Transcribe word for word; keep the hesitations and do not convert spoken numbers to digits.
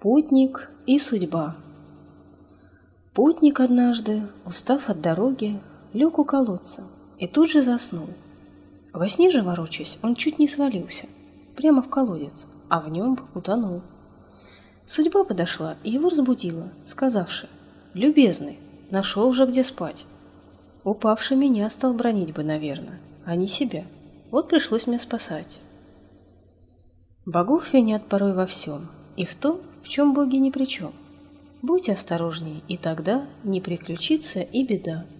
Путник и судьба. Путник однажды, устав от дороги, лег у колодца и тут же заснул. Во сне же, ворочаясь, он чуть не свалился прямо в колодец, а в нем утонул. Судьба подошла и его разбудила, сказавши: «Любезный, нашел же где спать». Упавший меня стал бранить бы, наверное, а не себя. Вот пришлось мне спасать. Богов винят порой во всем, и в том, в чем боги ни при чем. Будь осторожней, и тогда не приключится и беда.